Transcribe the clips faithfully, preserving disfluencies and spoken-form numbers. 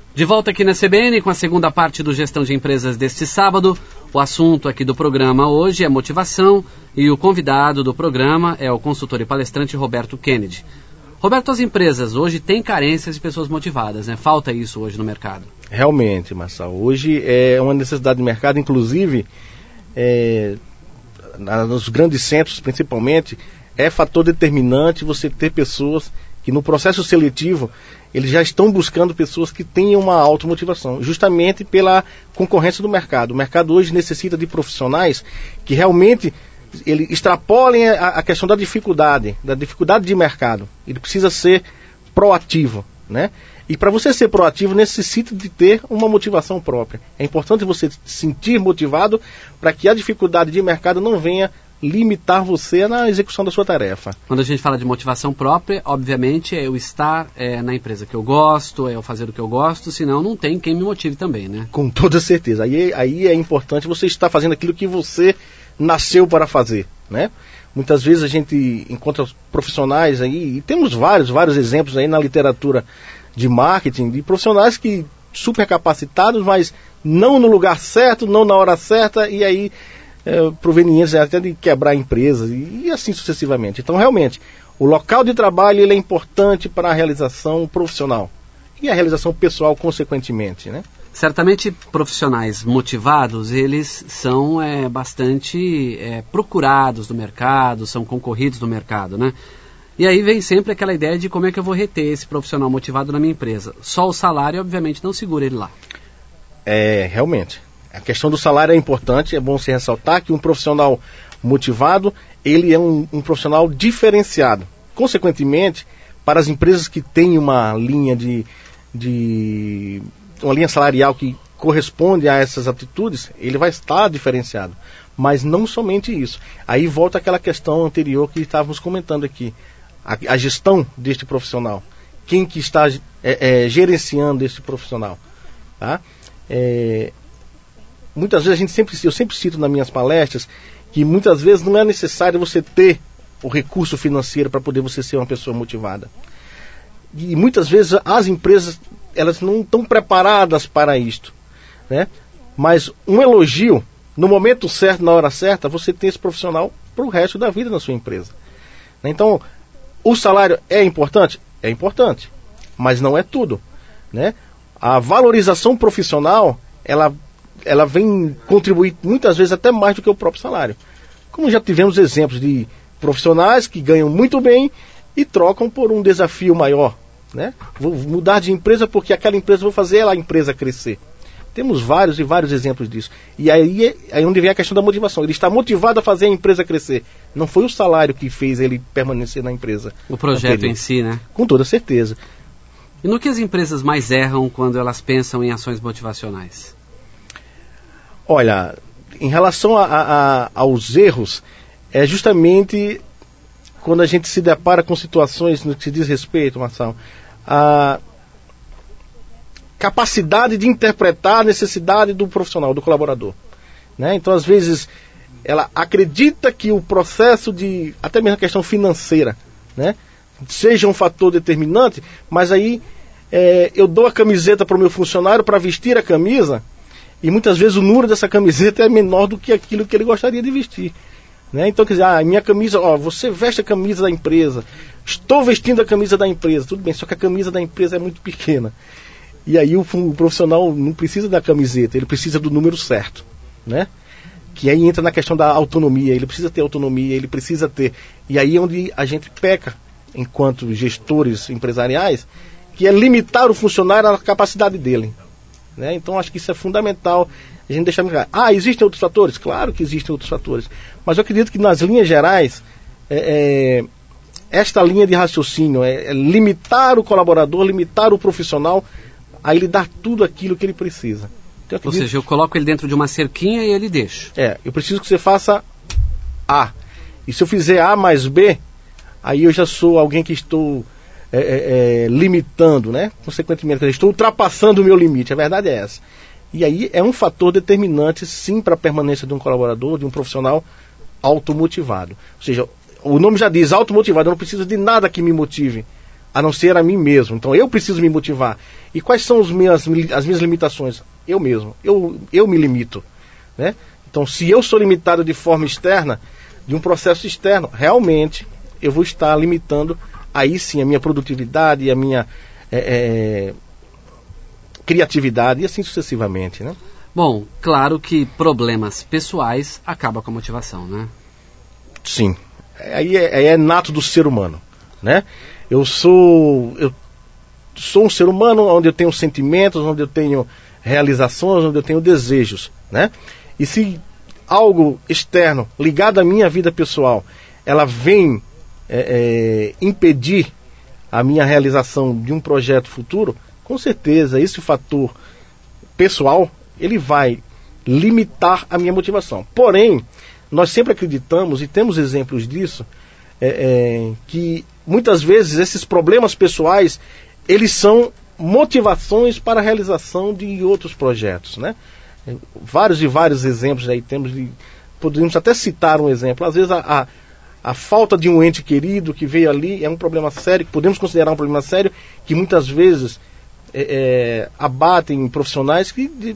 De volta aqui na C B N com a segunda parte do Gestão de Empresas deste sábado. O assunto aqui do programa hoje é motivação e o convidado do programa é o consultor e palestrante Roberto Kennedy. Roberto, as empresas hoje têm carências de pessoas motivadas, né? Falta isso hoje no mercado. Realmente, Marçal. Hoje é uma necessidade de mercado, inclusive, é, nos grandes centros principalmente, é fator determinante você ter pessoas que no processo seletivo eles já estão buscando pessoas que tenham uma automotivação, justamente pela concorrência do mercado. O mercado hoje necessita de profissionais que realmente ele extrapolem a, a questão da dificuldade, da dificuldade de mercado. Ele precisa ser proativo, né? E para você ser proativo necessita de ter uma motivação própria. É importante você se sentir motivado para que a dificuldade de mercado não venha limitar você na execução da sua tarefa. Quando a gente fala de motivação própria, obviamente é eu estar é, na empresa que eu gosto, é eu fazer o que eu gosto, senão não tem quem me motive também, né? Com toda certeza. Aí, aí é importante você estar fazendo aquilo que você nasceu para fazer, né? Muitas vezes a gente encontra profissionais aí, e temos vários, vários exemplos aí na literatura de marketing, de profissionais que super capacitados, mas não no lugar certo, não na hora certa, e aí É, provenientes até de quebrar empresas e, e assim sucessivamente. Então, realmente, o local de trabalho ele é importante para a realização profissional e a realização pessoal, consequentemente, né? Certamente, profissionais motivados, eles são é, bastante é, procurados no mercado, são concorridos no mercado, né? E aí vem sempre aquela ideia de como é que eu vou reter esse profissional motivado na minha empresa. Só o salário, obviamente, não segura ele lá. É, realmente. A questão do salário é importante, é bom se ressaltar que um profissional motivado, ele é um, um profissional diferenciado. Consequentemente, para as empresas que têm uma linha de, de uma linha salarial que corresponde a essas atitudes, ele vai estar diferenciado. Mas não somente isso. Aí volta aquela questão anterior que estávamos comentando aqui. A, a gestão deste profissional. Quem que está é, é, gerenciando este profissional. Tá? É, Muitas vezes a gente sempre, eu sempre cito nas minhas palestras que muitas vezes não é necessário você ter o recurso financeiro para poder você ser uma pessoa motivada. E muitas vezes as empresas elas não estão preparadas para isto, né? Mas um elogio no momento certo, na hora certa, você tem esse profissional para o resto da vida na sua empresa. Então, o salário é importante? É importante, mas não é tudo, né? A valorização profissional, ela ela vem contribuir muitas vezes até mais do que o próprio salário. Como já tivemos exemplos de profissionais que ganham muito bem e trocam por um desafio maior, né? Vou mudar de empresa porque aquela empresa, vou fazer a empresa crescer. Temos vários e vários exemplos disso. E aí é aí onde vem a questão da motivação. Ele está motivado a fazer a empresa crescer. Não foi o salário que fez ele permanecer na empresa. O projeto anterior em si, né? Com toda certeza. E no que as empresas mais erram quando elas pensam em ações motivacionais? Olha, em relação a, a, aos erros, é justamente quando a gente se depara com situações no que se diz respeito, Marçal, a capacidade de interpretar a necessidade do profissional, do colaborador, né? Então, às vezes, ela acredita que o processo de, até mesmo a questão financeira, né, seja um fator determinante, mas aí é, eu dou a camiseta para o meu funcionário para vestir a camisa, e muitas vezes o número dessa camiseta é menor do que aquilo que ele gostaria de vestir, né? Então, quer dizer, ah, minha camisa, ó, você veste a camisa da empresa, estou vestindo a camisa da empresa, tudo bem, só que a camisa da empresa é muito pequena. E aí o, o profissional não precisa da camiseta, ele precisa do número certo, né? Que aí entra na questão da autonomia, ele precisa ter autonomia, ele precisa ter... E aí é onde a gente peca, enquanto gestores empresariais, que é limitar o funcionário à capacidade dele. Né? Então acho que isso é fundamental a gente deixar claro. Ah, existem outros fatores? Claro que existem outros fatores, mas eu acredito que nas linhas gerais é, é, esta linha de raciocínio é, é limitar o colaborador, limitar o profissional a ele dar tudo aquilo que ele precisa. Então, acredito... Ou seja, eu coloco ele dentro de uma cerquinha e ele deixa. É, eu preciso que você faça A, e se eu fizer A mais B, aí eu já sou alguém que estou É, é, é, limitando, né? Consequentemente, eu estou ultrapassando o meu limite, a verdade é essa. E aí é um fator determinante, sim, para a permanência de um colaborador, de um profissional automotivado. Ou seja, o nome já diz automotivado, eu não preciso de nada que me motive a não ser a mim mesmo. Então eu preciso me motivar. E quais são os minhas, as minhas limitações? Eu mesmo, eu, eu me limito, né? Então se eu sou limitado de forma externa, de um processo externo, realmente eu vou estar limitando aí sim a minha produtividade e a minha é, é, criatividade e assim sucessivamente, né? Bom, claro que problemas pessoais acabam com a motivação, né? Sim, aí é, é nato do ser humano, né? Eu sou, eu sou um ser humano onde eu tenho sentimentos, onde eu tenho realizações, onde eu tenho desejos, né? E se algo externo ligado à minha vida pessoal, ela vem é, é, impedir a minha realização de um projeto futuro, com certeza esse fator pessoal, ele vai limitar a minha motivação. Porém, nós sempre acreditamos, e temos exemplos disso, é, é, que muitas vezes esses problemas pessoais, eles são motivações para a realização de outros projetos, né? Vários e vários exemplos aí temos, de, poderíamos até citar um exemplo. Às vezes a, a, a falta de um ente querido que veio ali é um problema sério, que podemos considerar um problema sério, que muitas vezes é, é, abatem profissionais que, de,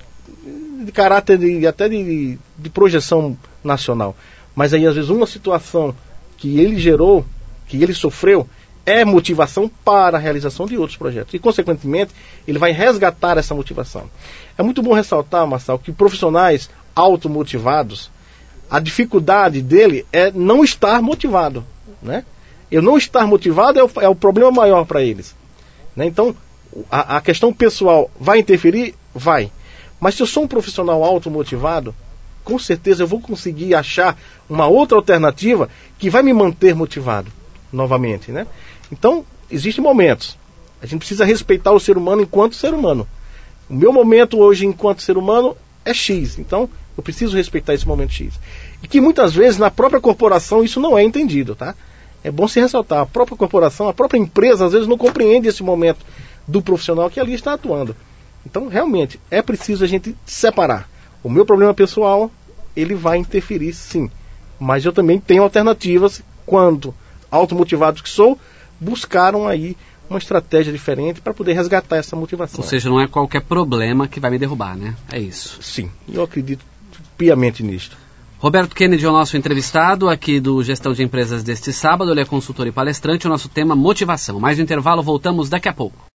de caráter de, até de, de projeção nacional. Mas aí às vezes uma situação que ele gerou, que ele sofreu, é motivação para a realização de outros projetos. E, consequentemente, ele vai resgatar essa motivação. É muito bom ressaltar, Marçal, que profissionais automotivados, a dificuldade dele é não estar motivado, né? Eu não estar motivado é o, é o problema maior para eles, né? Então, a, a questão pessoal vai interferir? Vai. Mas se eu sou um profissional automotivado, com certeza eu vou conseguir achar uma outra alternativa que vai me manter motivado novamente, né? Então, existem momentos. A gente precisa respeitar o ser humano enquanto ser humano. O meu momento hoje enquanto ser humano é X. Então, eu preciso respeitar esse momento X. E que muitas vezes na própria corporação isso não é entendido, tá? É bom se ressaltar. A própria corporação, a própria empresa às vezes não compreende esse momento do profissional que ali está atuando. Então, realmente, é preciso a gente separar. O meu problema pessoal, ele vai interferir sim. Mas eu também tenho alternativas quando automotivados que sou, buscaram aí uma estratégia diferente para poder resgatar essa motivação. Ou seja, não é qualquer problema que vai me derrubar, né? É isso. Sim, eu acredito piamente nisto. Roberto Kennedy é o nosso entrevistado aqui do Gestão de Empresas deste sábado. Ele é consultor e palestrante. O nosso tema, motivação. Mais um intervalo, voltamos daqui a pouco.